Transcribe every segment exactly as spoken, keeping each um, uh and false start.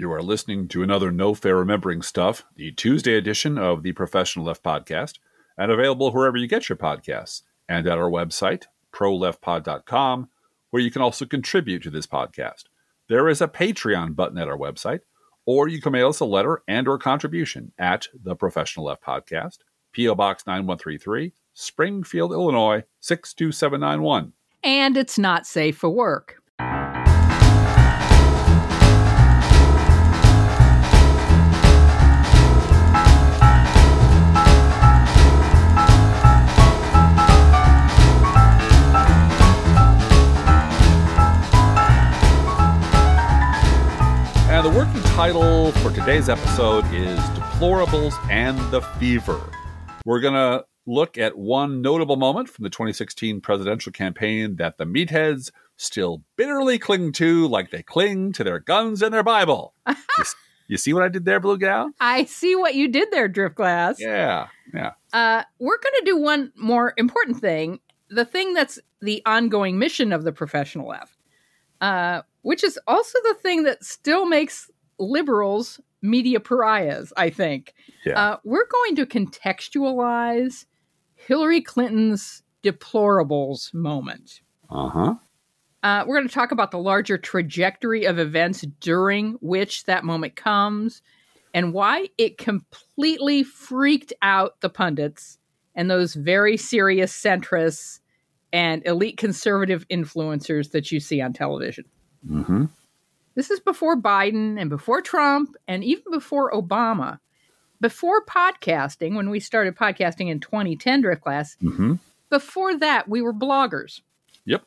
You are listening to another No Fair Remembering Stuff, the Tuesday edition of the Professional Left Podcast, and available wherever you get your podcasts, and at our website, pro left pod dot com, where you can also contribute to this podcast. There is a Patreon button at our website, or you can mail us a letter and or contribution at the Professional Left Podcast, P O Box nine one three three, Springfield, Illinois, six two seven nine one. And it's not safe for work. And the working title for today's episode is Deplorables and the Fever. We're going to look at one notable moment from the twenty sixteen presidential campaign that the meatheads still bitterly cling to like they cling to their guns and their Bible. you, you see what I did there, Blue Gal? I see what you did there, Driftglass. Yeah, yeah. Uh, we're going to do one more important thing, the thing that's the ongoing mission of the Professional Left, uh, which is also the thing that still makes liberals media pariahs, I think. Yeah. Uh, we're going to contextualize Hillary Clinton's deplorables moment. Uh-huh. Uh, we're going to talk about the larger trajectory of events during which that moment comes and why it completely freaked out the pundits and those very serious centrists and elite conservative influencers that you see on television. Mm-hmm. This is before Biden and before Trump and even before Obama. Before podcasting, when we started podcasting in twenty ten, Driftglass, Mm-hmm. before that, we were bloggers. Yep.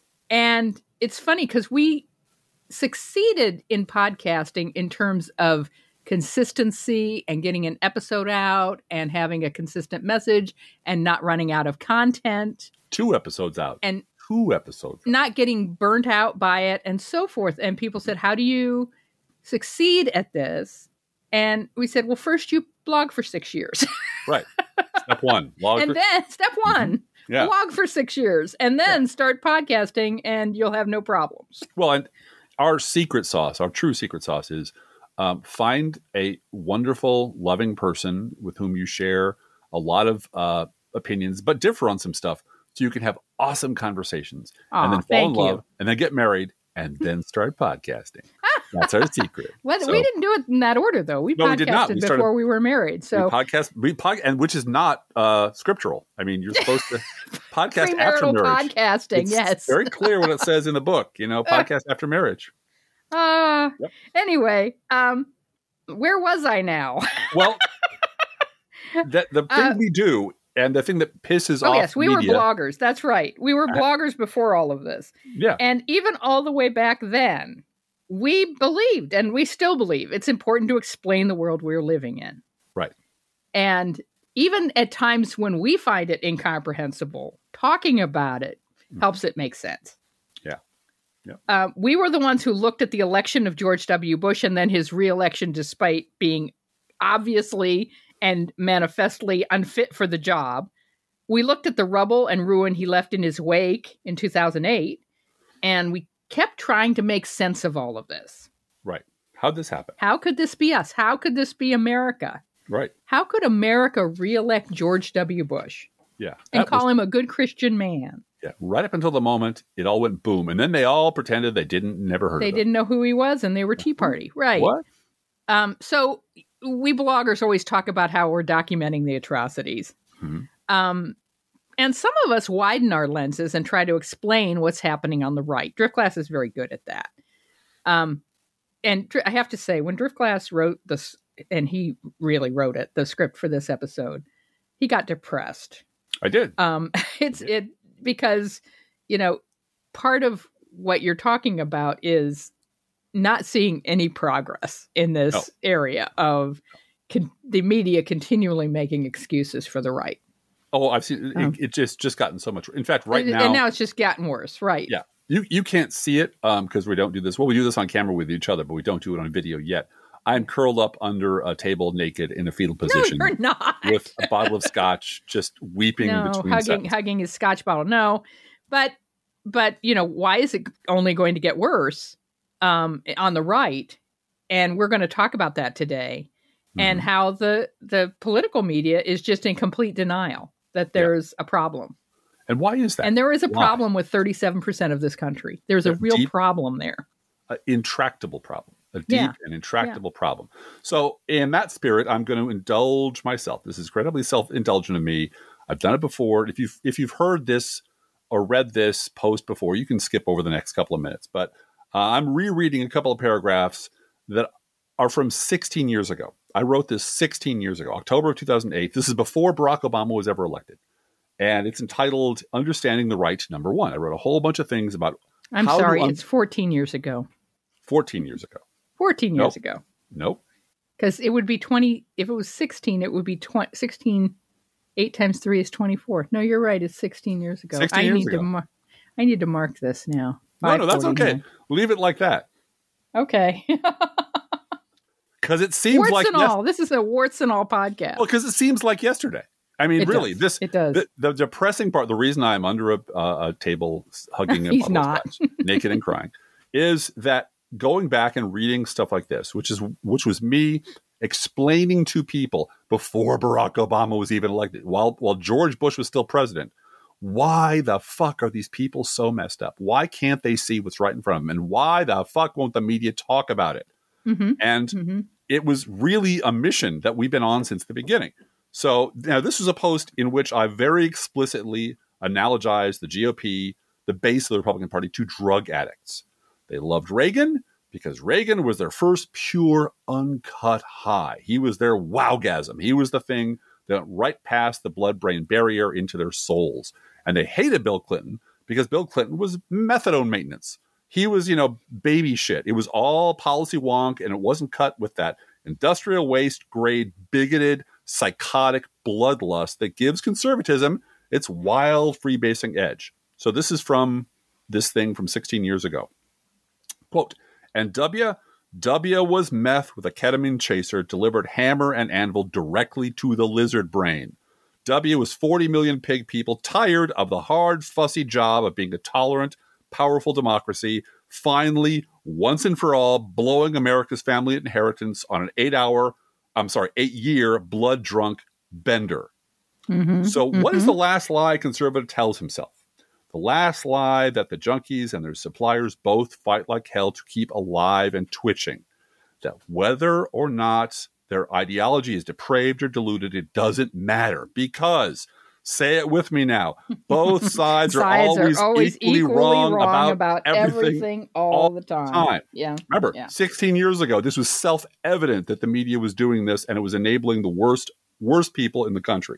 And it's funny because we succeeded in podcasting in terms of consistency and getting an episode out and having a consistent message and not running out of content. Two episodes out. And Two episodes out. not getting burnt out by it and so forth. And people said, how do you succeed at this? And we said, well, first you blog for six years. Right. Step one. Log and for- then step one, Mm-hmm. Yeah. blog for six years and then Yeah. start podcasting and you'll have no problems. Well, and our secret sauce, our true secret sauce is um, find a wonderful, loving person with whom you share a lot of uh, opinions, but differ on some stuff so you can have awesome conversations Aw, and then fall thank in love you. and then get married and then start podcasting. That's our secret. Well, So- we didn't do it in that order, though. We No, we podcasted did not. We started- before we were married. So we podcast, we pod, and which is not uh, scriptural. I mean, you're supposed to podcast after premarital marriage. podcasting, It's yes. very clear what it says in the book. You know, podcast after marriage. Uh, Yep. Anyway, um, where was I now? Well, the, the thing Uh, we do, and the thing that pisses oh, off yes, we media, were bloggers. That's right. We were Uh, bloggers before all of this. yeah, And even all the way back then, we believed, and we still believe, it's important to explain the world we're living in. right, And even at times when we find it incomprehensible, talking about it helps it make sense. yeah, yeah, Uh, we were the ones who looked at the election of George W. Bush and then his reelection, despite being obviously and manifestly unfit for the job. We looked at the rubble and ruin he left in his wake in two thousand eight, and we kept trying to make sense of all of this. right. How'd this happen? How could this be us? How could this be America? Right, How could America reelect George W. Bush yeah, and That call was- him a good Christian man? yeah. Right up until the moment it all went boom, and then they all pretended they didn't, never heard They of it. didn't know who he was, and they were Tea Party. Right. What? Um, so we bloggers always talk about how we're documenting the atrocities. Mhm. Um, and some of us widen our lenses and try to explain what's happening on the right. Driftglass is very good at that. Um, and Dr- I have to say, when Driftglass wrote this, and he really wrote it, the script for this episode, he got depressed. I did. Um, it's it because, you know, part of what you're talking about is not seeing any progress in this No. area of con- the media continually making excuses for the right. Oh, I've seen it, Um, it just just gotten so much. In fact, right and, now, and now it's just gotten worse, right? yeah, you you can't see it um because we don't do this. Well, we do this on camera with each other, but we don't do it on video yet. I'm curled up under a table naked in a fetal position No, you're not. with a bottle of scotch, just weeping no, between hugging sentences. hugging his scotch bottle. No, but but you know, why is it only going to get worse um, on the right And we're going to talk about that today, mm-hmm. and how the the political media is just in complete denial that there's yeah. a problem. And why is that? And there is a why? problem with thirty-seven percent of this country. There's a, a real deep, problem there. An intractable problem. A deep yeah. and intractable yeah. problem. So in that spirit, I'm going to indulge myself. This is incredibly self-indulgent of me. I've done it before. If you've, if you've heard this or read this post before, you can skip over the next couple of minutes. But uh, I'm rereading a couple of paragraphs that are from sixteen years ago. I wrote this sixteen years ago, October of two thousand eight. This is before Barack Obama was ever elected. And it's entitled Understanding the Right, Number One. I wrote a whole bunch of things about I'm how sorry, un- it's fourteen years ago. fourteen years ago. fourteen years nope. ago. Nope. Because it would be twenty, if it was sixteen, it would be twenty, sixteen, eight times three is twenty-four. No, you're right, it's sixteen years ago. sixteen I years need ago. to mar- I need to mark this now. No, no, that's okay. Leave it like that. Okay. Because it seems warts like... and yes- all. This is a warts and all podcast. Well, because it seems like yesterday. I mean, it really, does. this it does. The, the depressing part, the reason I'm under a, uh, a table hugging He's not. Spouse, naked and crying, is that going back and reading stuff like this, which is which was me explaining to people before Barack Obama was even elected, while while George Bush was still president, why the fuck are these people so messed up? Why can't they see what's right in front of them? And why the fuck won't the media talk about it? Mm-hmm. And mm-hmm. it was really a mission that we've been on since the beginning. So now this was a post in which I very explicitly analogized the G O P, the base of the Republican Party, to drug addicts. They loved Reagan because Reagan was their first pure, uncut high. He was their wowgasm. He was the thing that went right past the blood-brain barrier into their souls. And they hated Bill Clinton because Bill Clinton was methadone maintenance. He was, you know, baby shit. It was all policy wonk, and it wasn't cut with that industrial waste grade, bigoted, psychotic bloodlust that gives conservatism its wild freebasing edge. So this is from this thing from sixteen years ago. Quote, and W, W was meth with a ketamine chaser delivered hammer and anvil directly to the lizard brain. W was forty million pig people tired of the hard, fussy job of being a tolerant, powerful democracy, finally, once and for all, blowing America's family inheritance on an eight-hour, I'm sorry, eight-year blood-drunk bender. Mm-hmm, so mm-hmm. what is the last lie a conservative tells himself? The last lie that the junkies and their suppliers both fight like hell to keep alive and twitching. That whether or not their ideology is depraved or diluted, it doesn't matter because... Say it with me now. Both sides, sides are, always are always equally, equally wrong, wrong about, about everything, everything all, all the time. time. Yeah. Remember, yeah. sixteen years ago, this was self-evident that the media was doing this and it was enabling the worst, worst people in the country.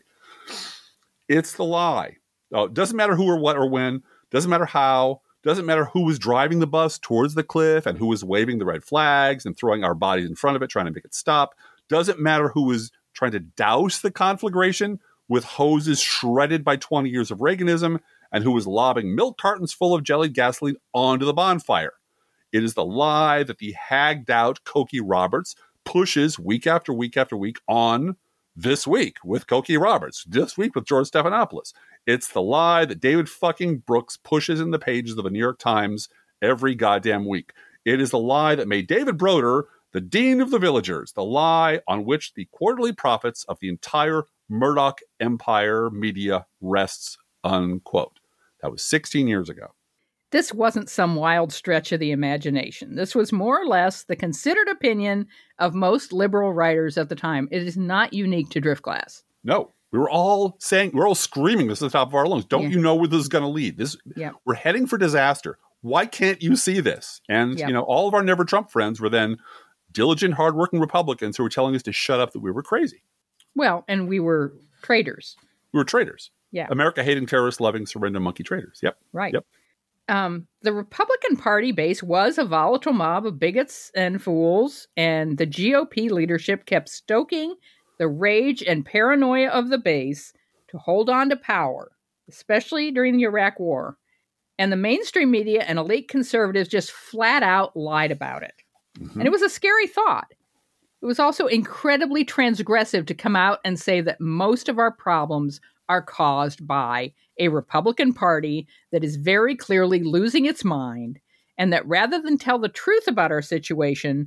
It's the lie. Oh, it doesn't matter who or what or when. Doesn't matter how. Doesn't matter who was driving the bus towards the cliff and who was waving the red flags and throwing our bodies in front of it, trying to make it stop. Doesn't matter who was trying to douse the conflagration with hoses shredded by twenty years of Reaganism, and who was lobbing milk cartons full of jellied gasoline onto the bonfire. It is the lie that the hagged-out Cokie Roberts pushes week after week after week on This Week with Cokie Roberts, This Week with George Stephanopoulos. It's the lie that David fucking Brooks pushes in the pages of the New York Times every goddamn week. It is the lie that made David Broder the dean of the villagers, the lie on which the quarterly profits of the entire Murdoch Empire media rests, unquote. That was sixteen years ago. This wasn't some wild stretch of the imagination. This was more or less the considered opinion of most liberal writers at the time. It is not unique to Driftglass. No, we were all saying, we're all screaming this at the top of our lungs. Don't yeah. you know where this is going to lead? This, yeah. We're heading for disaster. Why can't you see this? And, yeah. you know, all of our Never Trump friends were then diligent, hardworking Republicans who were telling us to shut up, that we were crazy. Well, and we were traitors. We were traitors. Yeah. America hating, terrorists loving, surrender monkey traitors. Yep. Right. Yep. Um, the Republican Party base was a volatile mob of bigots and fools, and the G O P leadership kept stoking the rage and paranoia of the base to hold on to power, especially during the Iraq War. And the mainstream media and elite conservatives just flat out lied about it. Mm-hmm. And it was a scary thought. It was also incredibly transgressive to come out and say that most of our problems are caused by a Republican Party that is very clearly losing its mind, and that rather than tell the truth about our situation,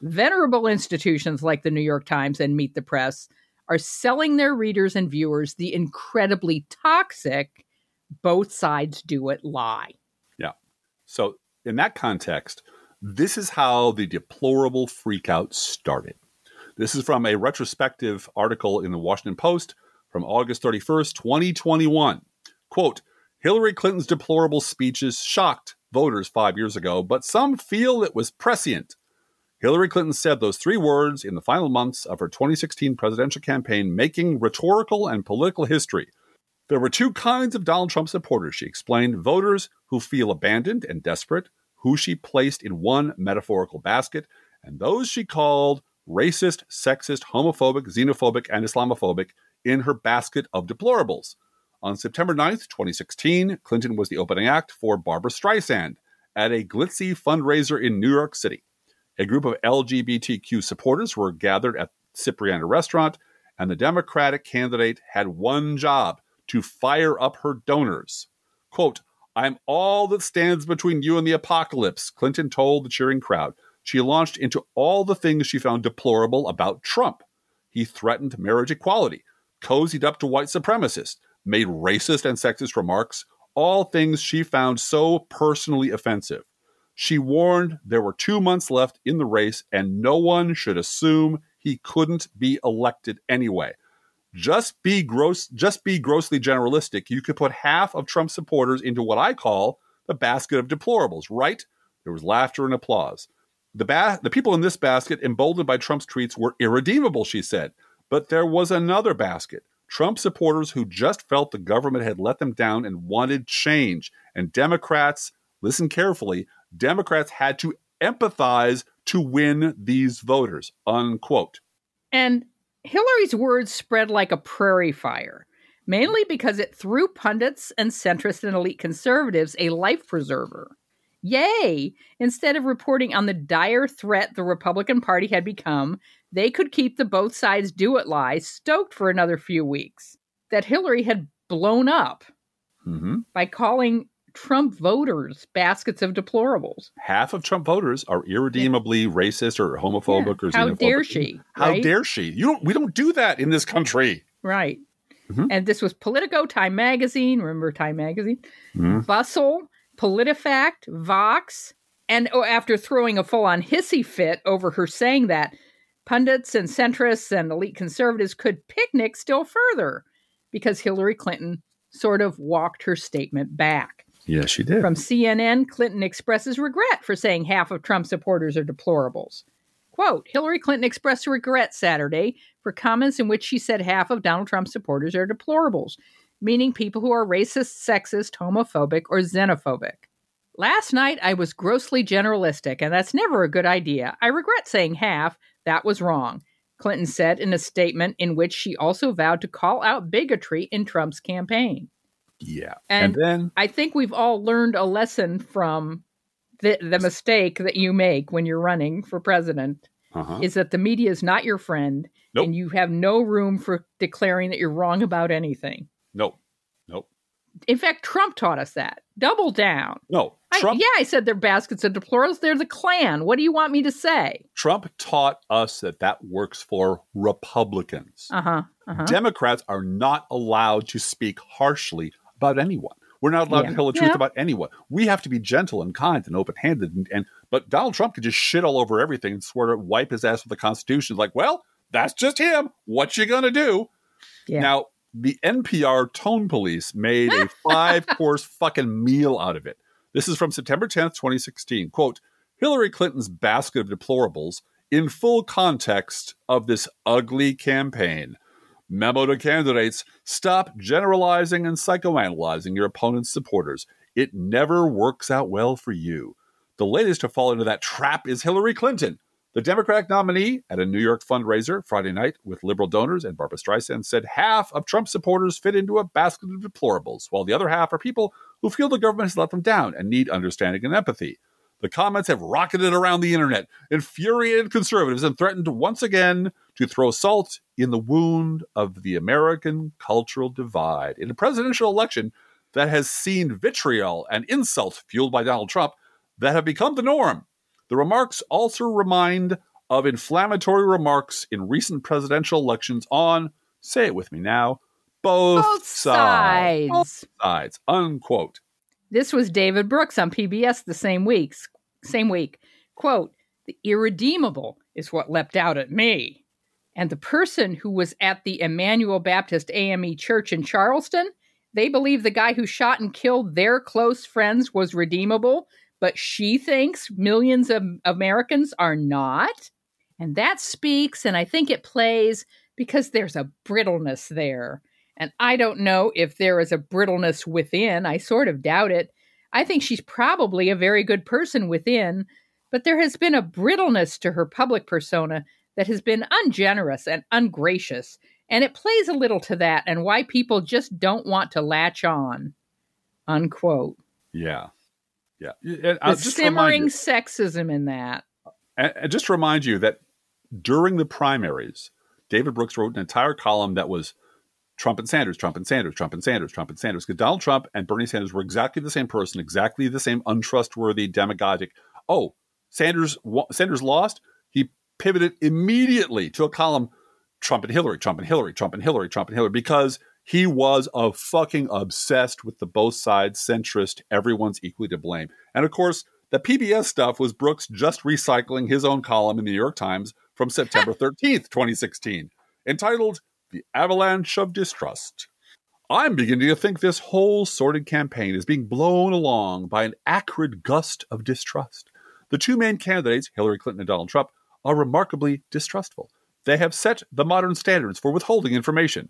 Venerable institutions like the New York Times and Meet the Press are selling their readers and viewers the incredibly toxic both sides do it lie. Yeah. So in that context, this is how the deplorable freakout started. This is from a retrospective article in the Washington Post from August thirty-first, twenty twenty-one. Quote, Hillary Clinton's deplorable speeches shocked voters five years ago, but some feel it was prescient. Hillary Clinton said those three words in the final months of her twenty sixteen presidential campaign, making rhetorical and political history. There were two kinds of Donald Trump supporters, she explained. Voters who feel abandoned and desperate, who she placed in one metaphorical basket, and those she called racist, sexist, homophobic, xenophobic, and Islamophobic in her basket of deplorables. On September ninth, twenty sixteen, Clinton was the opening act for Barbra Streisand at a glitzy fundraiser in New York City. A group of L G B T Q supporters were gathered at Cipriani restaurant, and the Democratic candidate had one job, to fire up her donors. Quote, I'm all that stands between you and the apocalypse, Clinton told the cheering crowd. She launched into all the things she found deplorable about Trump. He threatened marriage equality, cozied up to white supremacists, made racist and sexist remarks, all things she found so personally offensive. She warned there were two months left in the race and no one should assume he couldn't be elected anyway. Just be gross, just be grossly generalistic. You could put half of Trump supporters into what I call the basket of deplorables, right? There was laughter and applause. The, ba- the people in this basket, emboldened by Trump's tweets, were irredeemable, she said. But there was another basket. Trump supporters who just felt the government had let them down and wanted change. And Democrats, listen carefully, Democrats had to empathize to win these voters, unquote. And Hillary's words spread like a prairie fire, mainly because it threw pundits and centrist and elite conservatives a life preserver. Yay! Instead of reporting on the dire threat the Republican Party had become, they could keep the both sides do it lie stoked for another few weeks. That Hillary had blown up mm-hmm. by calling Trump voters baskets of deplorables. Half of Trump voters are irredeemably yeah. racist or homophobic yeah. or xenophobic. How dare she? How right? dare she? You don't. We don't do that in this country. Right. Mm-hmm. And this was Politico, Time Magazine. Remember Time Magazine? Mm-hmm. Bustle, PolitiFact, Vox. And oh, after throwing a full-on hissy fit over her saying that, pundits and centrists and elite conservatives could picnic still further because Hillary Clinton sort of walked her statement back. Yes, she did. From C N N, Clinton expresses regret for saying half of Trump supporters are deplorables. Quote, Hillary Clinton expressed regret Saturday for comments in which she said half of Donald Trump's supporters are deplorables, meaning people who are racist, sexist, homophobic, or xenophobic. Last night, I was grossly generalistic, and that's never a good idea. I regret saying half. That was wrong, Clinton said in a statement in which she also vowed to call out bigotry in Trump's campaign. Yeah. And, and then I think we've all learned a lesson from the, the mistake that you make when you're running for president uh-huh. is that the media is not your friend nope. and you have no room for declaring that you're wrong about anything. Nope. Nope. In fact, Trump taught us that. Double down. No. Trump, I, yeah, I said they're baskets of deplorables. They're the Klan. What do you want me to say? Trump taught us that that works for Republicans. Uh-huh. uh-huh. Democrats are not allowed to speak harshly about anyone. We're not allowed yeah. to tell the truth yeah. about anyone. We have to be gentle and kind and open-handed. And, and but Donald Trump could just shit all over everything and swear to wipe his ass with the Constitution. Like, well, that's just him. What you gonna do? Yeah. Now, the N P R Tone Police made a five-course fucking meal out of it. This is from September tenth, twenty sixteen. Quote, Hillary Clinton's basket of deplorables in full context of this ugly campaign. Memo to candidates, stop generalizing and psychoanalyzing your opponent's supporters. It never works out well for you. The latest to fall into that trap is Hillary Clinton. The Democratic nominee at a New York fundraiser Friday night with liberal donors and Barbra Streisand said half of Trump supporters fit into a basket of deplorables, while the other half are people who feel the government has let them down and need understanding and empathy. The comments have rocketed around the internet, infuriated conservatives, and threatened once again to throw salt in the wound of the American cultural divide. In a presidential election that has seen vitriol and insult fueled by Donald Trump that have become the norm, the remarks also remind of inflammatory remarks in recent presidential elections on, say it with me now, both, Both sides. sides. Both sides, unquote. This was David Brooks on P B S the same week. Same week. Quote, "The irredeemable is what leapt out at me. And the person who was at the Emmanuel Baptist A M E Church in Charleston, they believe the guy who shot and killed their close friends was redeemable, but she thinks millions of Americans are not." And that speaks, and I think it plays because there's a brittleness there. And I don't know if there is a brittleness within. I sort of doubt it. I think she's probably a very good person within, but there has been a brittleness to her public persona that has been ungenerous and ungracious. And it plays a little to that and why people just don't want to latch on. Unquote. Yeah. Yeah. And The simmering sexism in that. And, and just to remind you that during the primaries, David Brooks wrote an entire column that was Trump and Sanders, Trump and Sanders, Trump and Sanders, Trump and Sanders. Because Donald Trump and Bernie Sanders were exactly the same person, exactly the same untrustworthy, demagogic. Oh, Sanders Sanders lost. He pivoted immediately to a column, Trump and Hillary, Trump and Hillary, Trump and Hillary, Trump and Hillary, because he was a fucking obsessed with the both sides, centrist, everyone's equally to blame. And of course, the P B S stuff was Brooks just recycling his own column in the New York Times from September thirteenth, twenty sixteen, entitled "The Avalanche of Distrust." I'm beginning to think this whole sordid campaign is being blown along by an acrid gust of distrust. The two main candidates, Hillary Clinton and Donald Trump, are remarkably distrustful. They have set the modern standards for withholding information.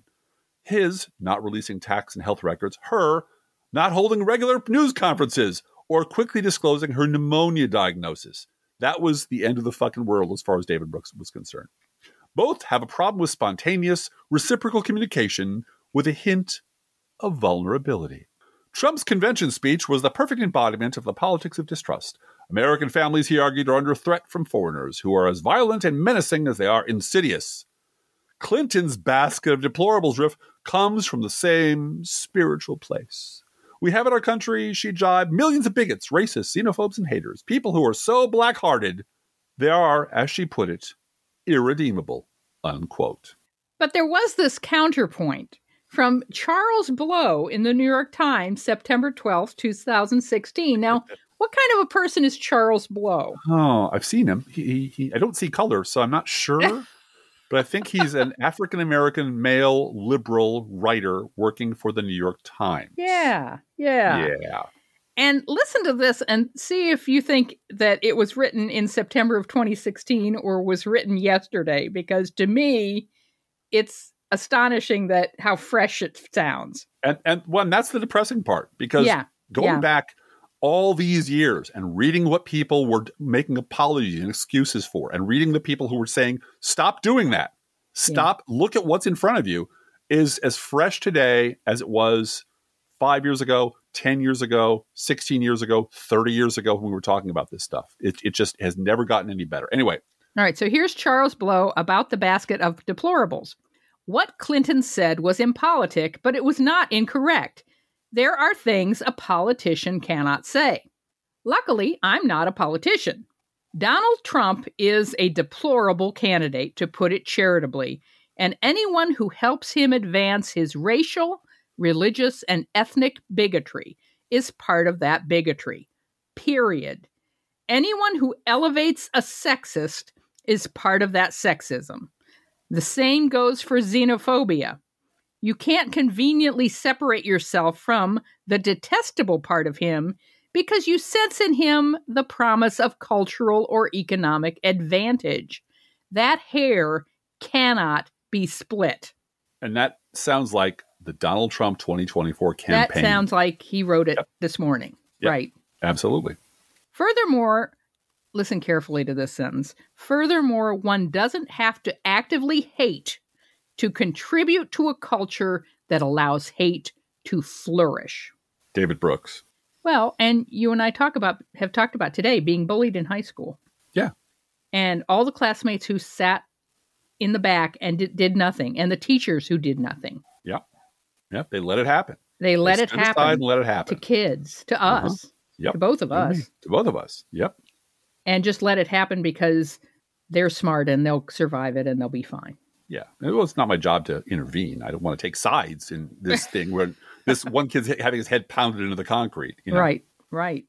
His not releasing tax and health records, her not holding regular news conferences, or quickly disclosing her pneumonia diagnosis. That was the end of the fucking world as far as David Brooks was concerned. Both have a problem with spontaneous, reciprocal communication with a hint of vulnerability. Trump's convention speech was the perfect embodiment of the politics of distrust. American families, he argued, are under threat from foreigners who are as violent and menacing as they are insidious. Clinton's basket of deplorables riff comes from the same spiritual place. We have in our country, she jibed, millions of bigots, racists, xenophobes, and haters. People who are so black-hearted, they are, as she put it, irredeemable, unquote. But there was this counterpoint from Charles Blow in the New York Times, September twelfth, twenty sixteen. Now, what kind of a person is Charles Blow? Oh, I've seen him. He, he, he, I don't see color, so I'm not sure. But I think he's an African-American male liberal writer working for the New York Times. Yeah, yeah. Yeah. And listen to this and see if you think that it was written in September of twenty sixteen or was written yesterday, because to me, it's astonishing that how fresh it sounds. And and well, and that's the depressing part, because yeah, going yeah. back all these years and reading what people were making apologies and excuses for, and reading the people who were saying, stop doing that. Stop, yeah. Look at what's in front of you, is as fresh today as it was five years ago, ten years ago, sixteen years ago, thirty years ago when we were talking about this stuff. It, it just has never gotten any better. Anyway. All right. So here's Charles Blow about the basket of deplorables. What Clinton said was impolitic, but it was not incorrect. There are things a politician cannot say. Luckily, I'm not a politician. Donald Trump is a deplorable candidate, to put it charitably, and anyone who helps him advance his racial, religious, and ethnic bigotry is part of that bigotry. Period. Anyone who elevates a sexist is part of that sexism. The same goes for xenophobia. You can't conveniently separate yourself from the detestable part of him because you sense in him the promise of cultural or economic advantage. That hair cannot be split. And that sounds like the Donald Trump twenty twenty-four campaign. That sounds like he wrote it yep. this morning. Yep. Right. Absolutely. Furthermore, listen carefully to this sentence. Furthermore, one doesn't have to actively hate to contribute to a culture that allows hate to flourish. David Brooks. Well, and you and I talk about have talked about today being bullied in high school. Yeah. And all the classmates who sat in the back and did, did nothing, and the teachers who did nothing. Yeah. Yeah. They let it happen. They let they it happen. And let it happen to kids, to uh-huh. us, yep. to both of us, to both of us. Yep. And just let it happen because they're smart and they'll survive it and they'll be fine. Yeah. Well, it's not my job to intervene. I don't want to take sides in this thing where this one kid's having his head pounded into the concrete. You know? Right, right.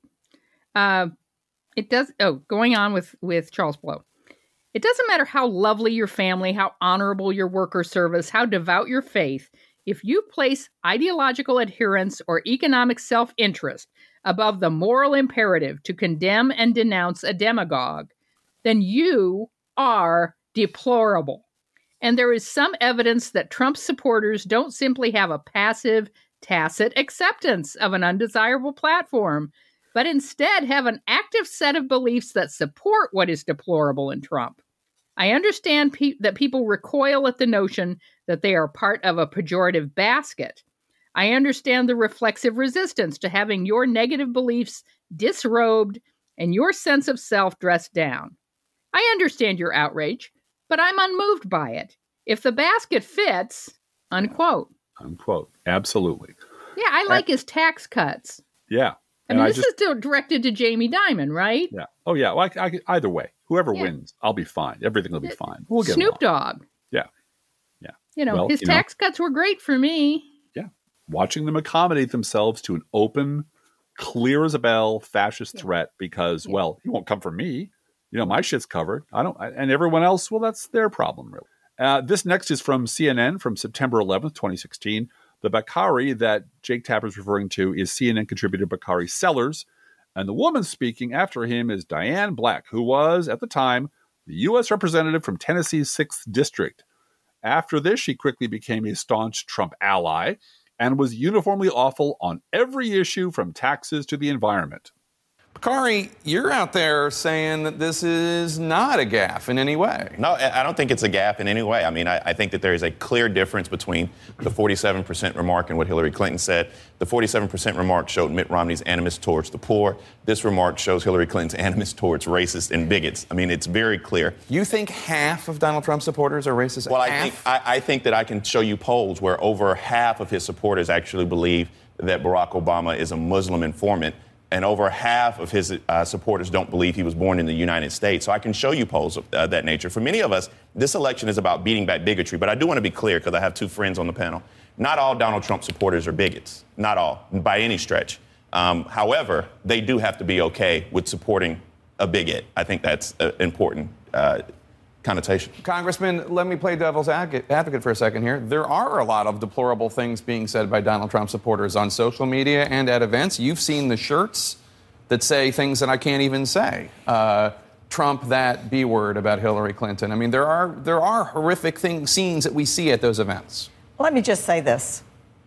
Uh, it does. Oh, going on with, with Charles Blow. It doesn't matter how lovely your family, how honorable your work or service, how devout your faith. If you place ideological adherence or economic self-interest above the moral imperative to condemn and denounce a demagogue, then you are deplorable. And there is some evidence that Trump supporters don't simply have a passive, tacit acceptance of an undesirable platform, but instead have an active set of beliefs that support what is deplorable in Trump. I understand pe- that people recoil at the notion that they are part of a pejorative basket. I understand the reflexive resistance to having your negative beliefs disrobed and your sense of self dressed down. I understand your outrage, but I'm unmoved by it. If the basket fits, unquote. Unquote. Absolutely. Yeah, I like I, his tax cuts. Yeah. I mean, I this just, is still directed to Jamie Dimon, right? Yeah. Oh, yeah. Well, I, I, either way, whoever yeah. wins, I'll be fine. Everything will be fine. We'll get Snoop Dogg. Yeah. Yeah. You know, well, his you tax know, cuts were great for me. Yeah. Watching them accommodate themselves to an open, clear as a bell fascist yeah. threat because, yeah. well, he won't come for me. You know, my shit's covered. I don't, and everyone else, well, that's their problem, really. Uh, this next is from C N N from September eleventh, twenty sixteen. The Bakari that Jake Tapper is referring to is C N N contributor Bakari Sellers. And the woman speaking after him is Diane Black, who was, at the time, the U S representative from Tennessee's sixth District. After this, she quickly became a staunch Trump ally and was uniformly awful on every issue from taxes to the environment. Bakari, you're out there saying that this is not a gaffe in any way. No, I don't think it's a gaffe in any way. I mean, I, I think that there is a clear difference between the forty-seven percent remark and what Hillary Clinton said. The forty-seven percent remark showed Mitt Romney's animus towards the poor. This remark shows Hillary Clinton's animus towards racists and bigots. I mean, it's very clear. You think half of Donald Trump's supporters are racist? Well, half? I think I, I think that I can show you polls where over half of his supporters actually believe that Barack Obama is a Muslim informant. And over half of his uh, supporters don't believe he was born in the United States. So I can show you polls of uh, that nature. For many of us, this election is about beating back bigotry. But I do want to be clear, because I have two friends on the panel. Not all Donald Trump supporters are bigots. Not all, by any stretch. Um, however, they do have to be okay with supporting a bigot. I think that's an important uh, connotation. Congressman, let me play devil's advocate for a second here. There are a lot of deplorable things being said by Donald Trump supporters on social media and at events. You've seen the shirts that say things that I can't even say. Uh, Trump that B word about Hillary Clinton. I mean, there are there are horrific things, scenes that we see at those events. Let me just say this.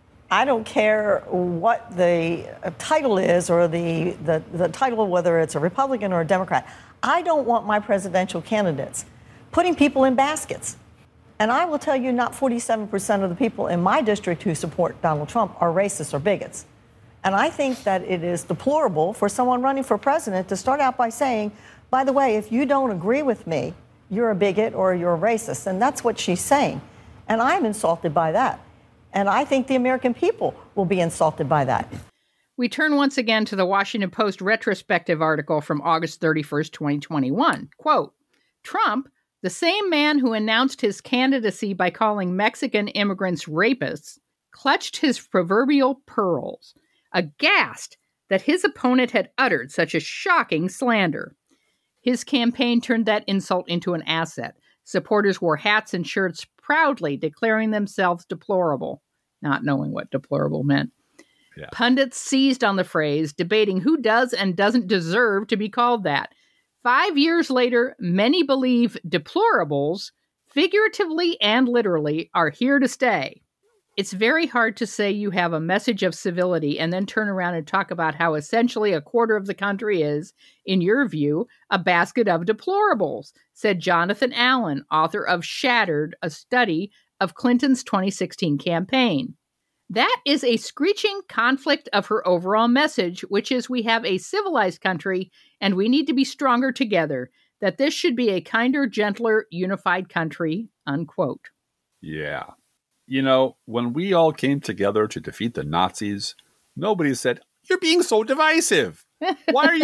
I don't care what the title is or the, the, the title, whether it's a Republican or a Democrat. I don't want my presidential candidates putting people in baskets. And I will tell you, not forty-seven percent of the people in my district who support Donald Trump are racists or bigots. And I think that it is deplorable for someone running for president to start out by saying, by the way, if you don't agree with me, you're a bigot or you're a racist. And that's what she's saying. And I'm insulted by that. And I think the American people will be insulted by that. We turn once again to the Washington Post retrospective article from August thirty-first, twenty twenty-one. Quote, Trump, the same man who announced his candidacy by calling Mexican immigrants rapists, clutched his proverbial pearls, aghast that his opponent had uttered such a shocking slander. His campaign turned that insult into an asset. Supporters wore hats and shirts proudly declaring themselves deplorable, not knowing what deplorable meant. Yeah. Pundits seized on the phrase, debating who does and doesn't deserve to be called that. Five years later, many believe deplorables, figuratively and literally, are here to stay. It's very hard to say you have a message of civility and then turn around and talk about how essentially a quarter of the country is, in your view, a basket of deplorables, said Jonathan Allen, author of Shattered, a study of Clinton's twenty sixteen campaign. That is a screeching conflict of her overall message, which is we have a civilized country and we need to be stronger together, that this should be a kinder, gentler, unified country, unquote. Yeah. You know, when we all came together to defeat the Nazis, nobody said, you're being so divisive. Why are you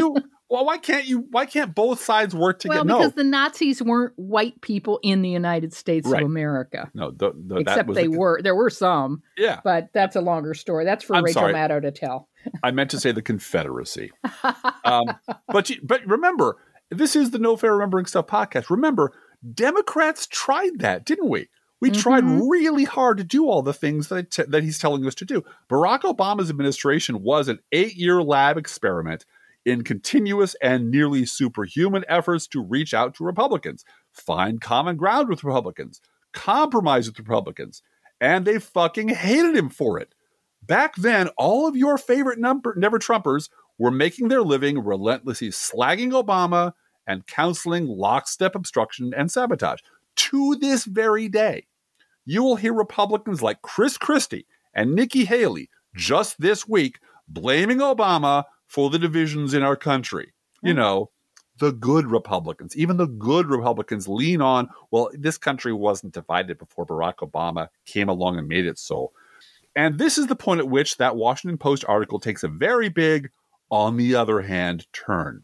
Well, why can't you? Why can't both sides work together? Well, because no. the Nazis weren't white people in the United States Right. of America. No, the, the, that Except was they the, were. There were some. Yeah. But that's a longer story. That's for I'm Rachel sorry. Maddow to tell. I meant to say the Confederacy. um, but you, but remember, this is the No Fair Remembering Stuff podcast. Remember, Democrats tried that, didn't we? We Mm-hmm. tried really hard to do all the things that, t- that he's telling us to do. Barack Obama's administration was an eight-year lab experiment in continuous and nearly superhuman efforts to reach out to Republicans, find common ground with Republicans, compromise with Republicans, and they fucking hated him for it. Back then, all of your favorite number, Never Trumpers were making their living relentlessly slagging Obama and counseling lockstep obstruction and sabotage. To this very day, you will hear Republicans like Chris Christie and Nikki Haley just this week blaming Obama for the divisions in our country. You know, the good Republicans, even the good Republicans lean on, well, this country wasn't divided before Barack Obama came along and made it so. And this is the point at which that Washington Post article takes a very big, on the other hand, turn.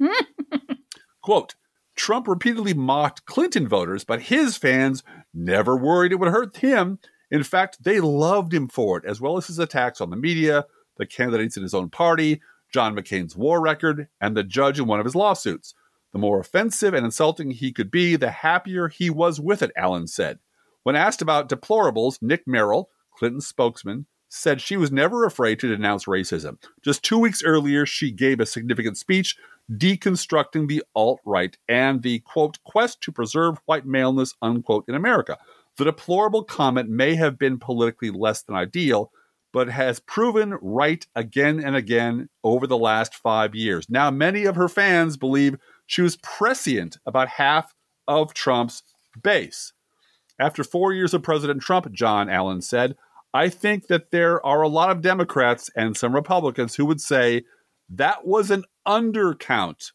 Quote, Trump repeatedly mocked Clinton voters, but his fans never worried it would hurt him. In fact, they loved him for it, as well as his attacks on the media, the candidates in his own party, John McCain's war record, and the judge in one of his lawsuits. The more offensive and insulting he could be, the happier he was with it, Allen said. When asked about deplorables, Nick Merrill, Clinton's spokesman, said she was never afraid to denounce racism. Just two weeks earlier, she gave a significant speech deconstructing the alt-right and the, quote, quest to preserve white maleness, unquote, in America. The deplorable comment may have been politically less than ideal, but has proven right again and again over the last five years. Now, many of her fans believe she was prescient about half of Trump's base. After four years of President Trump, John Allen said, I think that there are a lot of Democrats and some Republicans who would say that was an undercount,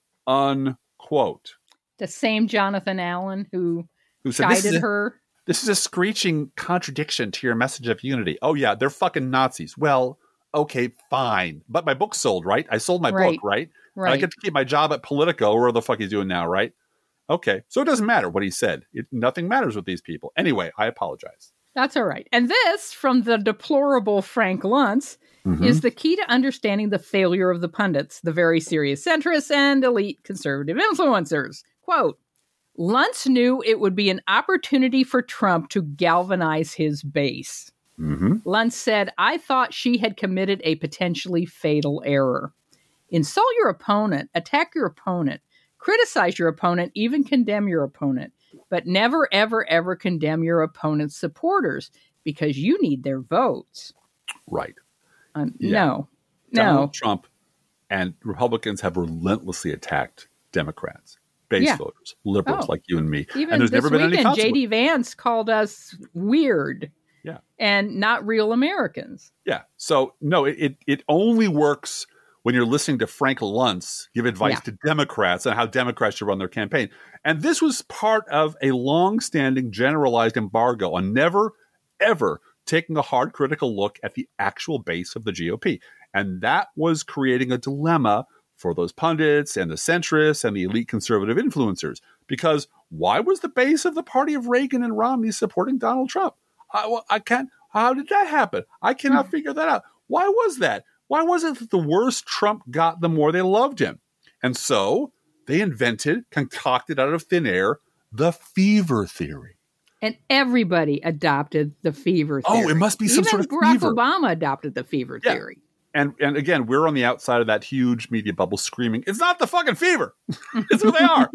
unquote. The same Jonathan Allen who, who said, this guided is a, her. This is a screeching contradiction to your message of unity. Oh, yeah, they're fucking Nazis. Well, okay, fine. But my book sold, right? I sold my Right. book, right? Right. I get to keep my job at Politico, or where the fuck he's doing now, right? Okay, so it doesn't matter what he said. It, nothing matters with these people. Anyway, I apologize. That's all right. And this, from the deplorable Frank Luntz, Mm-hmm. is the key to understanding the failure of the pundits, the very serious centrists and elite conservative influencers. Quote, Luntz knew it would be an opportunity for Trump to galvanize his base. Mm-hmm. Luntz said, I thought she had committed a potentially fatal error. Insult your opponent, attack your opponent, criticize your opponent, even condemn your opponent, but never, ever, ever condemn your opponent's supporters because you need their votes. Right. Um, Yeah. No, Donald no. Trump and Republicans have relentlessly attacked Democrats, base Yeah. voters, liberals Oh. like you and me. Even and there's this never been any weekend, J consequence. D Vance called us weird Yeah. and not real Americans. Yeah. So, no, it, it, it only works when you're listening to Frank Luntz give advice Yeah. to Democrats on how Democrats should run their campaign. And this was part of a long-standing generalized embargo on never, ever taking a hard critical look at the actual base of the G O P. And that was creating a dilemma for those pundits and the centrists and the elite conservative influencers. Because why was the base of the party of Reagan and Romney supporting Donald Trump? I, well, I can't, how did that happen? I cannot figure that out. Why was that? Why was it that the worse Trump got, the more they loved him? And so they invented, concocted out of thin air, the fever theory. And everybody adopted the fever theory. Oh, it must be some Even sort of Barack fever. Obama adopted the fever Yeah. theory. And and again, we're on the outside of that huge media bubble screaming, it's not the fucking fever. It's who they are.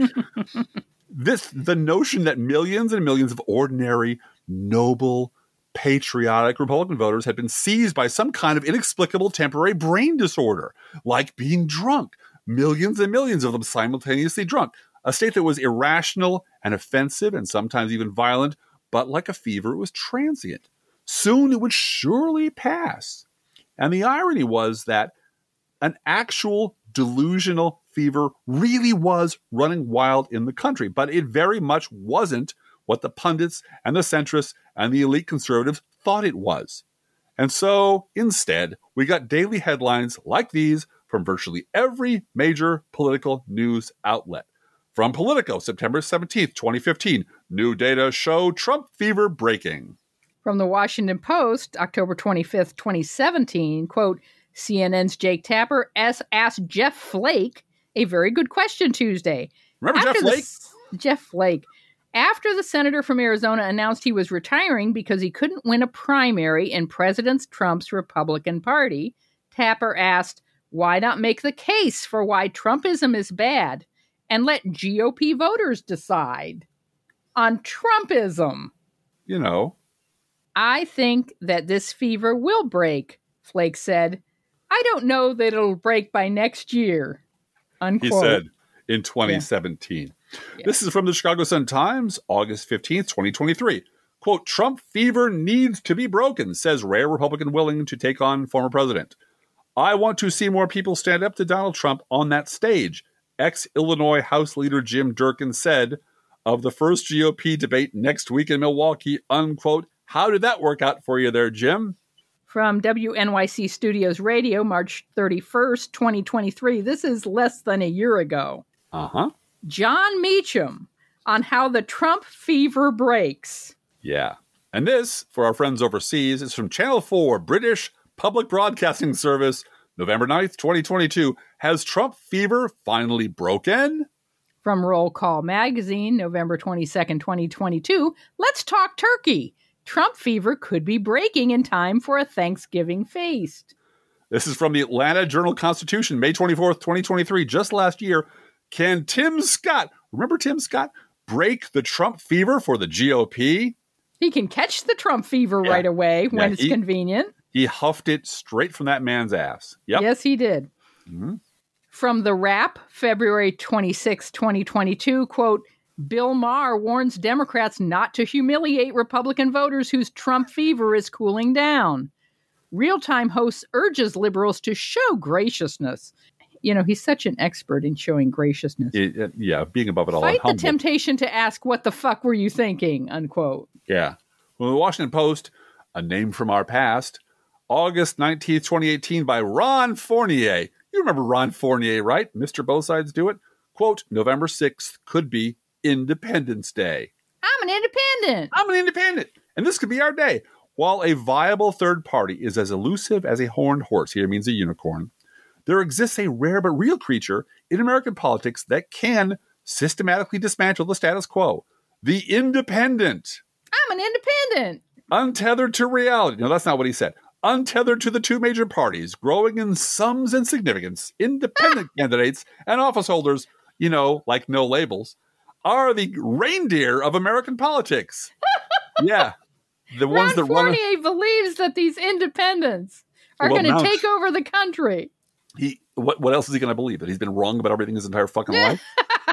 This the notion that millions and millions of ordinary, noble, patriotic Republican voters had been seized by some kind of inexplicable temporary brain disorder, like being drunk. Millions and millions of them simultaneously drunk. A state that was irrational and offensive and sometimes even violent, but like a fever, it was transient. Soon it would surely pass. And the irony was that an actual delusional fever really was running wild in the country, but it very much wasn't what the pundits and the centrists and the elite conservatives thought it was. And so instead, we got daily headlines like these from virtually every major political news outlet. From Politico, September seventeenth, twenty fifteen, new data show Trump fever breaking. From the Washington Post, October twenty-fifth, twenty seventeen, quote, C N N's Jake Tapper asked Jeff Flake a very good question Tuesday. Remember After Jeff Flake? The, Jeff Flake. After the senator from Arizona announced he was retiring because he couldn't win a primary in President Trump's Republican Party, Tapper asked, why not make the case for why Trumpism is bad and let G O P voters decide on Trumpism? You know. I think that this fever will break, Flake said. I don't know that it'll break by next year, unquote. He said in twenty seventeen. Yeah. Yeah. This is from the Chicago Sun-Times, August fifteenth, twenty twenty-three. Quote, Trump fever needs to be broken, says rare Republican willing to take on former president. I want to see more people stand up to Donald Trump on that stage, ex-Illinois House Leader Jim Durkin said of the first G O P debate next week in Milwaukee, unquote. How did that work out for you there, Jim? From W N Y C Studios Radio, March thirty-first, twenty twenty-three. This is less than a year ago. Uh-huh. John Meacham on how the Trump fever breaks. Yeah. And this, for our friends overseas, is from Channel four, British Public Broadcasting Service, November ninth, twenty twenty-two. Has Trump fever finally broken? From Roll Call Magazine, November twenty-second, twenty twenty-two. Let's talk Turkey. Trump fever could be breaking in time for a Thanksgiving feast. This is from the Atlanta Journal-Constitution, May twenty-fourth, twenty twenty-three, just last year. Can Tim Scott, remember Tim Scott, break the Trump fever for the G O P? He can catch the Trump fever yeah. right away when yeah, it's he, convenient. He huffed it straight from that man's ass. Yep. Yes, he did. Mm-hmm. From The Wrap, February twenty-sixth, twenty twenty-two, quote, Bill Maher warns Democrats not to humiliate Republican voters whose Trump fever is cooling down. Real-time host urges liberals to show graciousness. You know, he's such an expert in showing graciousness. It, yeah, being above it all. Fight the temptation to ask, what the fuck were you thinking, unquote. Yeah. Well, the Washington Post, a name from our past, August nineteenth, twenty eighteen, by Ron Fournier. You remember Ron Fournier, right? Mister Both Sides Do It. Quote, November sixth could be Independence Day. I'm an independent. I'm an independent. And this could be our day. While a viable third party is as elusive as a horned horse, here means a unicorn, there exists a rare but real creature in American politics that can systematically dismantle the status quo. The independent. I'm an independent. Untethered to reality. No, that's not what he said. Untethered to the two major parties, growing in sums and significance, independent candidates and office holders, you know, like no labels, are the reindeer of American politics. Yeah. The Ron ones that Fournier run a- believes that these independents are well, going to no. take over the country. He what what else is he going to believe? That he's been wrong about everything his entire fucking life?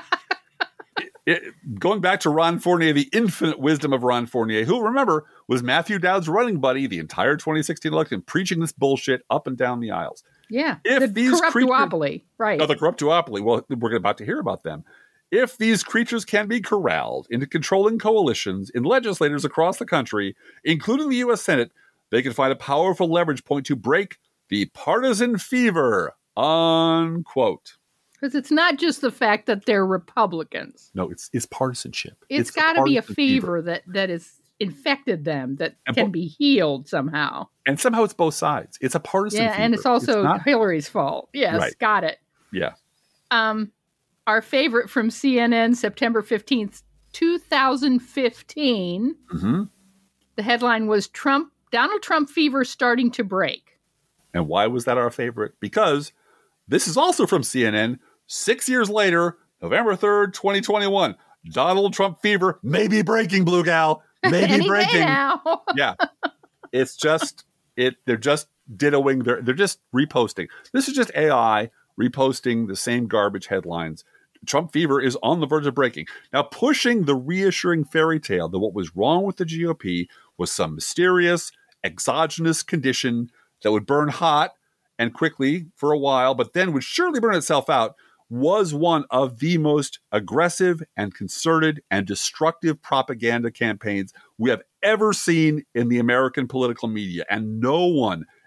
it, it, going back to Ron Fournier, the infinite wisdom of Ron Fournier, who, remember, was Matthew Dowd's running buddy the entire twenty sixteen election, preaching this bullshit up and down the aisles. Yeah. If the these corrupt creatures, duopoly. Right. Oh, the corrupt duopoly. Well, we're about to hear about them. If these creatures can be corralled into controlling coalitions in legislators across the country, including the U S Senate, they can find a powerful leverage point to break the partisan fever, unquote. Because it's not just the fact that they're Republicans. No, it's it's partisanship. It's, it's got to be a fever, fever that, that has infected them that and can bo- be healed somehow. And somehow it's both sides. It's a partisan yeah, fever. And it's also it's not- Hillary's fault. Yes, right. Got it. Yeah. Um, our favorite from C N N, September fifteenth, twenty fifteen. Mm-hmm. The headline was Trump Donald Trump fever starting to break. And why was that our favorite? Because this is also from C N N. Six years later, November third, twenty twenty-one, Donald Trump fever may be breaking, Blue Gal. May be Any breaking. day now. Yeah. It's just, it. they're just dittoing. They're, they're just reposting. This is just A I reposting the same garbage headlines. Trump fever is on the verge of breaking. Now, pushing the reassuring fairy tale that what was wrong with the G O P was some mysterious, exogenous condition that would burn hot and quickly for a while, but then would surely burn itself out, was one of the most aggressive and concerted and destructive propaganda campaigns we have ever seen in the American political media. And no one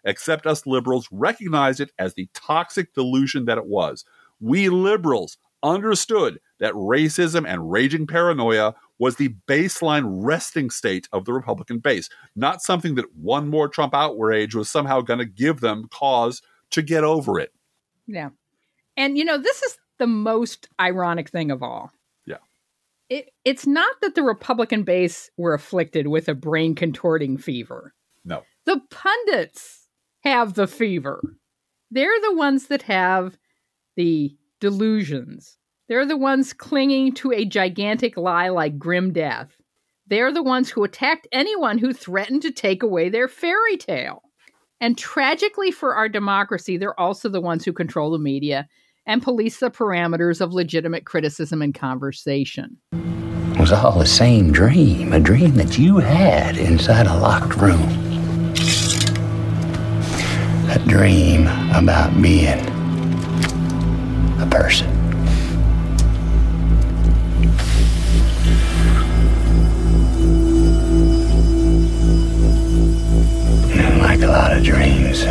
except us liberals recognized it as the toxic delusion that it was. We liberals understood that racism and raging paranoia was the baseline resting state of the Republican base, not something that one more Trump outrage was somehow going to give them cause to get over it. Yeah. And, you know, this is the most ironic thing of all. Yeah. It, it's not that the Republican base were afflicted with a brain contorting fever. No. The pundits have the fever. They're the ones that have the delusions. They're the ones clinging to a gigantic lie like grim death. They're the ones who attacked anyone who threatened to take away their fairy tale. And tragically for our democracy, they're also the ones who control the media and police the parameters of legitimate criticism and conversation. It was all the same dream, a dream that you had inside a locked room. A dream about being a person. And like a lot of dreams,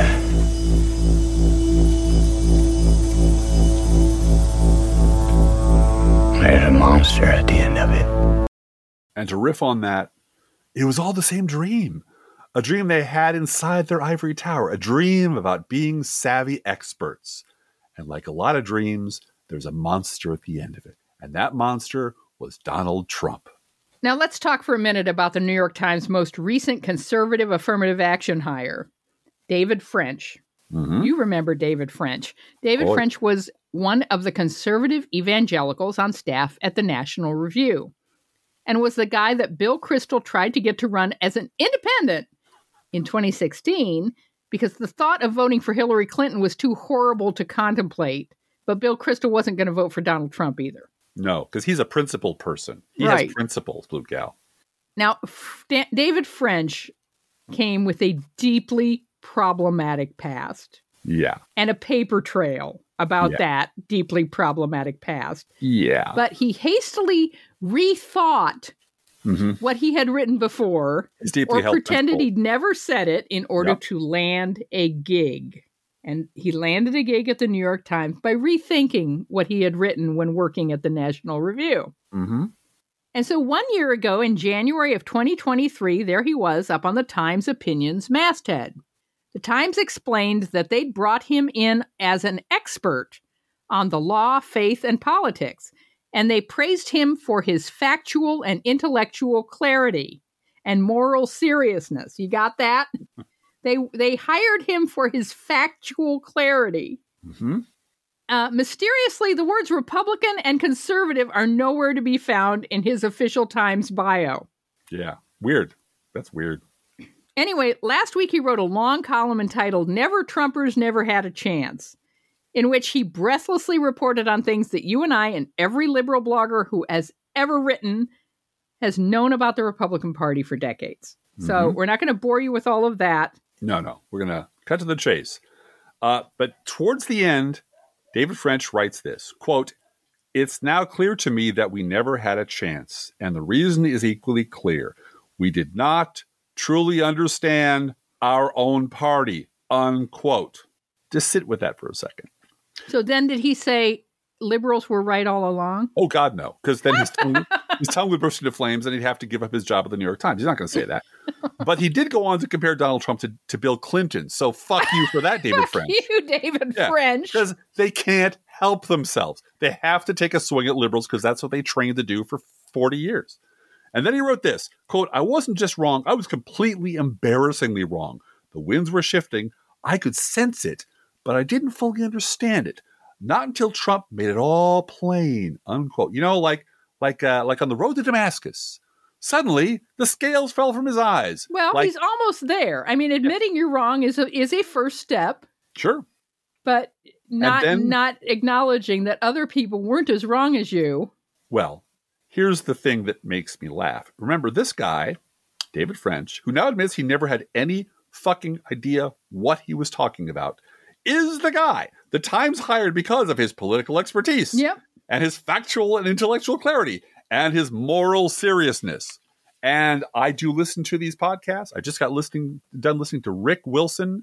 there's a monster at the end of it. And to riff on that, it was all the same dream. A dream they had inside their ivory tower. A dream about being savvy experts. And like a lot of dreams, there's a monster at the end of it. And that monster was Donald Trump. Now let's talk for a minute about the New York Times' most recent conservative affirmative action hire, David French. Mm-hmm. You remember David French. David Boy. French was one of the conservative evangelicals on staff at the National Review and was the guy that Bill Kristol tried to get to run as an independent in twenty sixteen because the thought of voting for Hillary Clinton was too horrible to contemplate. But Bill Kristol wasn't going to vote for Donald Trump either. No, because he's a principled person. He Right. has principles, Blue Gal. Now, F- Da- David French came with a deeply problematic past Yeah. and a paper trail about Yeah. that deeply problematic past. Yeah. But he hastily rethought mm-hmm. what he had written before He's deeply or held pretended principled. he'd never said it in order Yep. to land a gig. And he landed a gig at the New York Times by rethinking what he had written when working at the National Review. Mm-hmm. And so one year ago, in January of twenty twenty-three, there he was up on the Times Opinions masthead. The Times explained that they'd brought him in as an expert on the law, faith, and politics, and they praised him for his factual and intellectual clarity and moral seriousness. You got that? They they hired him for his factual clarity. Mm-hmm. Uh, mysteriously, the words Republican and conservative are nowhere to be found in his official Times bio. Yeah. Weird. That's weird. Anyway, last week he wrote a long column entitled Never Trumpers Never Had a Chance, in which he breathlessly reported on things that you and I and every liberal blogger who has ever written has known about the Republican Party for decades. So Mhm. we're not going to bore you with all of that. No, no. We're going to cut to the chase. Uh, but towards the end, David French writes this, quote, "It's now clear to me that we never had a chance, and the reason is equally clear. We did not truly understand our own party," unquote. Just sit with that for a second. So then did he say liberals were right all along? Oh, God, no. Because then his tongue, his tongue would burst into flames and he'd have to give up his job at the New York Times. He's not going to say that. But he did go on to compare Donald Trump to, to Bill Clinton. So fuck you for that, David French. You, David Yeah, French. Because they can't help themselves. They have to take a swing at liberals because that's what they trained to do for forty years. And then he wrote this, quote, "I wasn't just wrong. I was completely embarrassingly wrong. The winds were shifting. I could sense it, but I didn't fully understand it. Not until Trump made it all plain," unquote. You know, like like uh, like on the road to Damascus. Suddenly, the scales fell from his eyes. Well, Like- he's almost there. I mean, admitting you're wrong is a, is a first step, Sure. but not then- not acknowledging that other people weren't as wrong as you. Well, here's the thing that makes me laugh. Remember, this guy, David French, who now admits he never had any fucking idea what he was talking about, is the guy the Times hired because of his political expertise Yep. and his factual and intellectual clarity and his moral seriousness. And I do listen to these podcasts. I just got listening done listening to Rick Wilson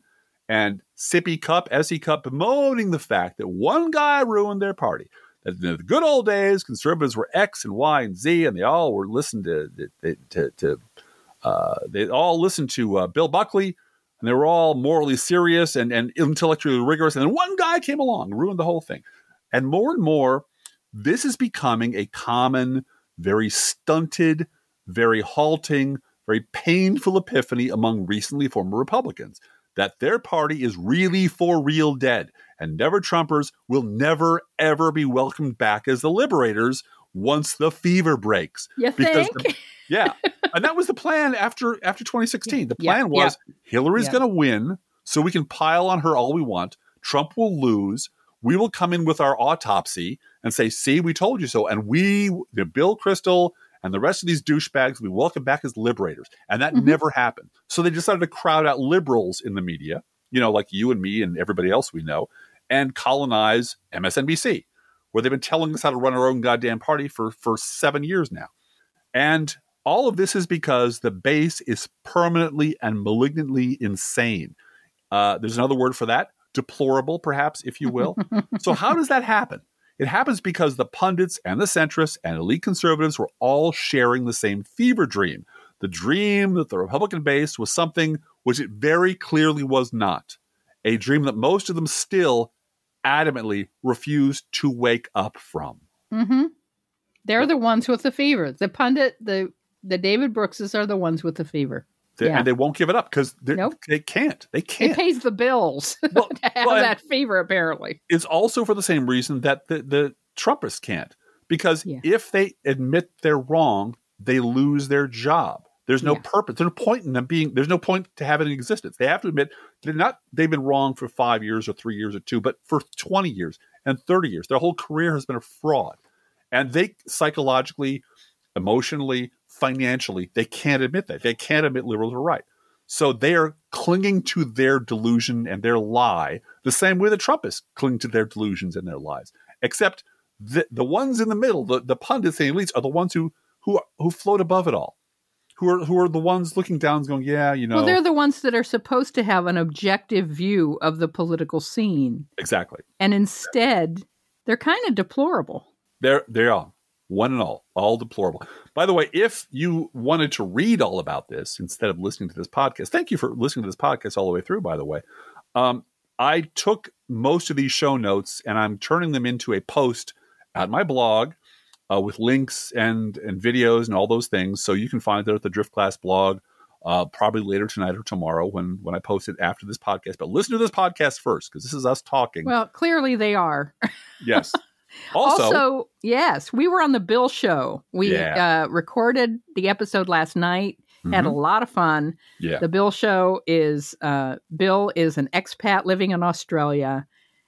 and Sippy Cup, Essie Cup, bemoaning the fact that one guy ruined their party. That in the good old days, conservatives were X and Y and Z, and they all were listened to, to, to, to uh, they all listened to uh, Bill Buckley, and they were all morally serious and, and intellectually rigorous. And then one guy came along and ruined the whole thing. And more and more, this is becoming a common, very stunted, very halting, very painful epiphany among recently formed Republicans, that their party is really for real dead, and never-Trumpers will never, ever be welcomed back as the liberators once the fever breaks. You because think? The, yeah. And that was the plan after after twenty sixteen. The plan yeah, was yeah. Hillary's yeah. going to win, so we can pile on her all we want. Trump will lose. We will come in with our autopsy and say, see, we told you so. And we, the Bill Kristol and the rest of these douchebags, we welcome back as liberators. And that mm-hmm. never happened. So they decided to crowd out liberals in the media, you know, like you and me and everybody else we know, and colonize M S N B C, where they've been telling us how to run our own goddamn party for, for seven years now. And all of this is because the base is permanently and malignantly insane. Uh, there's another word for that, deplorable, perhaps, if you will. So how does that happen? It happens because the pundits and the centrists and elite conservatives were all sharing the same fever dream, the dream that the Republican base was something which it very clearly was not, a dream that most of them still adamantly refuse to wake up from. Mm-hmm. They're the ones with the fever. The pundit, the the David Brookses are the ones with the fever. They, yeah. And they won't give it up because nope. they can't. They can't. It pays the bills well, to have well, that fever, apparently. It's also for the same reason that the, the Trumpists can't. Because yeah. if they admit they're wrong, they lose their job. There's no yeah. purpose. There's no point in them being, there's no point to having an existence. They have to admit they're not, they've been wrong for five years or three years or two, but for twenty years and thirty years. Their whole career has been a fraud. And they psychologically, emotionally, financially, they can't admit that. They can't admit liberals are right. So they are clinging to their delusion and their lie the same way the Trumpists cling to their delusions and their lies. Except the, the ones in the middle, the, the pundits and elites, are the ones who who who float above it all. Who are who are the ones looking down and going, yeah, you know. Well, they're the ones that are supposed to have an objective view of the political scene. Exactly. And instead, they're kind of deplorable. They're, they are. One and all. All deplorable. By the way, if you wanted to read all about this instead of listening to this podcast, thank you for listening to this podcast all the way through, by the way. Um, I took most of these show notes and I'm turning them into a post at my blog uh, with links and, and videos and all those things. So you can find it at the Drift Class blog uh, probably later tonight or tomorrow when, when I post it after this podcast. But listen to this podcast first because this is us talking. Well, clearly they are. Yes. Also, also, yes, we were on the Bill Show. We yeah. uh, recorded the episode last night. Mm-hmm. Had a lot of fun. Yeah. The Bill Show is uh, Bill is an expat living in Australia,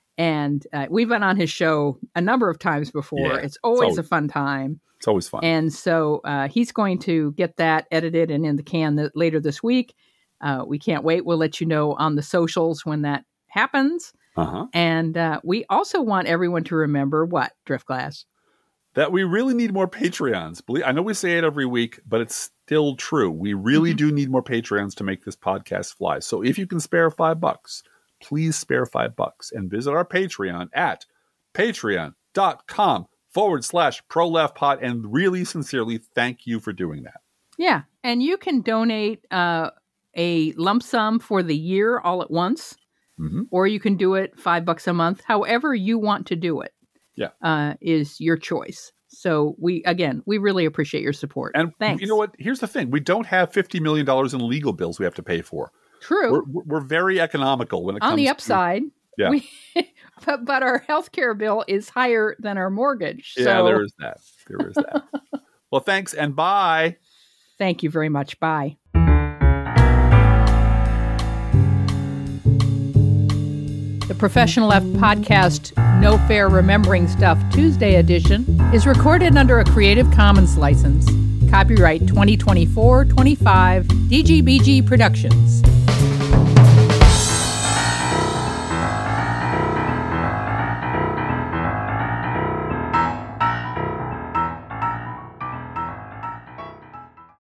and uh, we've been on his show a number of times before. Yeah. It's always it's a fun time. It's always fun. And so uh, he's going to get that edited and in the can th- later this week. Uh, we can't wait. We'll let you know on the socials when that happens. Uh-huh. And uh, we also want everyone to remember what, Driftglass? That we really need more Patreons. Believe, I know we say it every week, but it's still true. We really mm-hmm. do need more Patreons to make this podcast fly. So if you can spare five bucks, please spare five bucks and visit our Patreon at patreon.com forward slash pro-leftpod. And really sincerely, thank you for doing that. Yeah. And you can donate uh, a lump sum for the year all at once. Mm-hmm. Or you can do it five bucks a month. However you want to do it, yeah, uh, is your choice. So we, again, we really appreciate your support. And thanks. You know what? Here's the thing: we don't have fifty million dollars in legal bills we have to pay for. True. We're, we're very economical when it on comes the upside. To, yeah, we, but but our healthcare bill is higher than our mortgage. Yeah, so. there is that. There is that. Well, thanks and bye. Thank you very much. Bye. The Professional Left Podcast, No Fair Remembering Stuff Tuesday edition, is recorded under a Creative Commons license. Copyright twenty twenty-four twenty-five D G B G Productions.